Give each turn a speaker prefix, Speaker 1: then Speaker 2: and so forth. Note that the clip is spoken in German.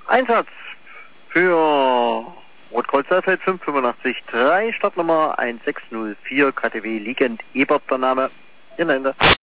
Speaker 1: Einsatz für Rotkreuz-Saalfeld 585-3, Startnummer 1604, KTW liegend, Ebert der Name, Ihr Name.